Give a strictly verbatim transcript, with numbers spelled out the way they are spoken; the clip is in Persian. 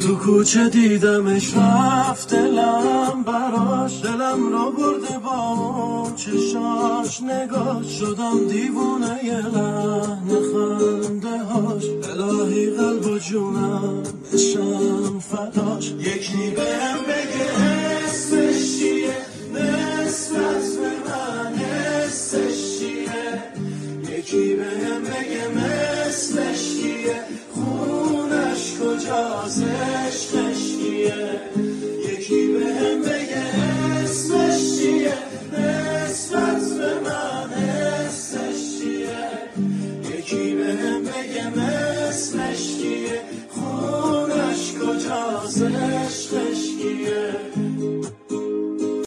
تو کوچه دیدمش رفت دلم براش، دلم رو برده با اون چشاش نگاه، شدم دیوونه یه لحن خنده هاش، الهی قلب و جونم بشم فداش. یکی بهم بگه اسمش چیه، نسبت به من حسش چیه، یکی بهم بگه مثل